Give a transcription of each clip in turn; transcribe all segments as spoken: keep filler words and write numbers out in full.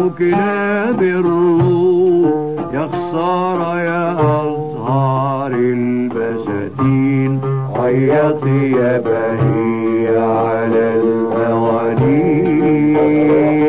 كلاب الروح، يا خسارة يا أزهار البساتين، عيطي يا بهي على الأوانين.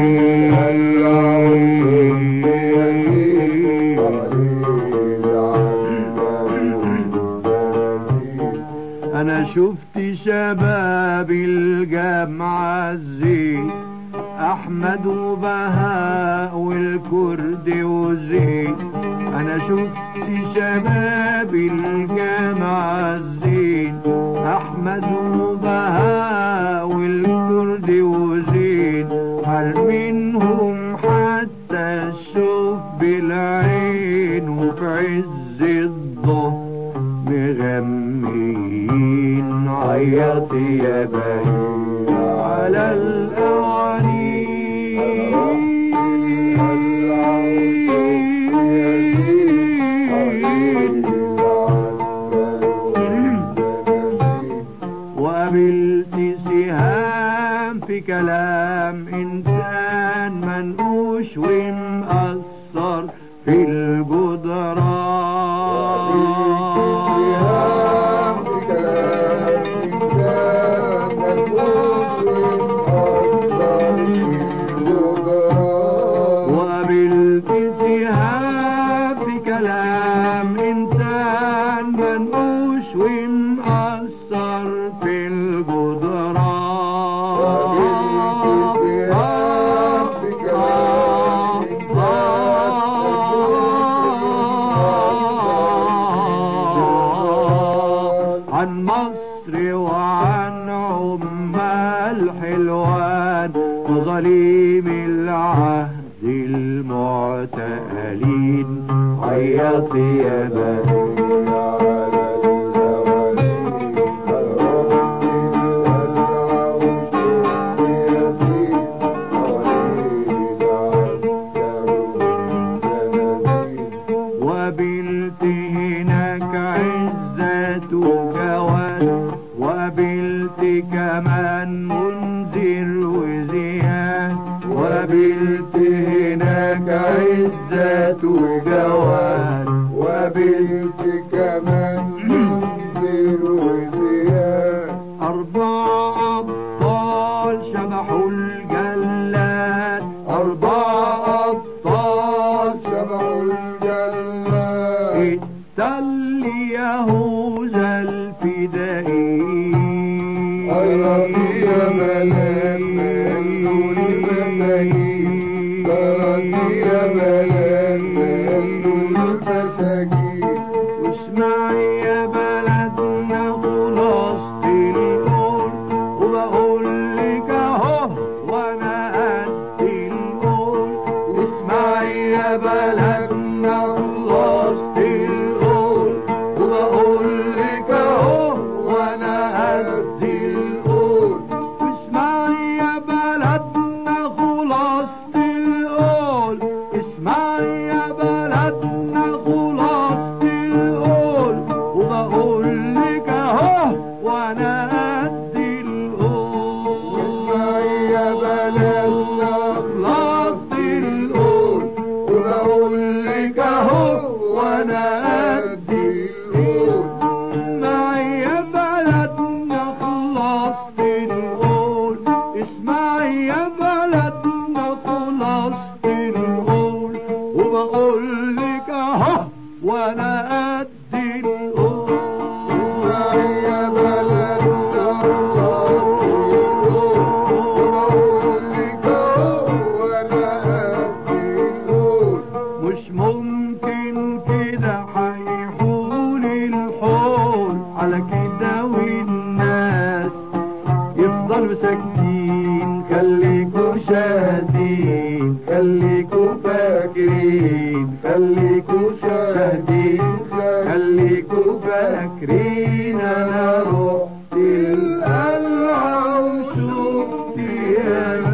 أنا شفت شباب الجامعة الزين، أحمد وبهاء والكرد وزين. أنا شفت شباب الجامعة الزين، أحمد وبهاء والكرد وزين. هل منهم حتى الشوف بالعين، وفي عز الظهر مغمين، عيطي يا بهي على الأوانين. وقابلت سهام في كلام إنسان منقوش ومأثر في الجدران. عن مصر وعن عمال حلوان، وظليم العهد المعتقلين، عيطي يا بهي وقابلت كمان منذر وزياد، وقابلت هناك عزت وجواد، وقابلت كمان منذر وزياد. أربع أبطال شبحوا الجلاد، أربع أبطال شبحوا الجلاد. اتل يهوذا الفدائي، عيطي يا بلاد مجنون المساكين، عيطي يا بلاد مجنون المساكين. واسمعي يا بلدنا خلاصة القول، وبقول لك اهو وانا قد القول. واسمعي يا بلدنا خلاصة القول، وبقول لك اهو وانا قد القول. واسمعي يا بلدنا خلاصة القول، اسمعي يا بلدنا خلاصة القول، وبقول لك اهو وانا قد القول. واسمعي يا بلدنا خلاصة القول، وبقول لك اهو وانا قد القول. اسمعي يا بلدنا خلاصة القول، اسمعي يا بلدنا خلاصة القول، وبقول لك اهو وانا قد القول. اسمعي يا بلدنا خلاصة القول، وبقول لك اهو وانا قد القول. مش ممكن كده هيحول الحول على كده والناس يفضلوا ساكتين. خليكوا شاهدين، خليكوا فاكرين، خليكوا شاهدين، خليكوا فاكرين. انا رحت القلعة وشفت يا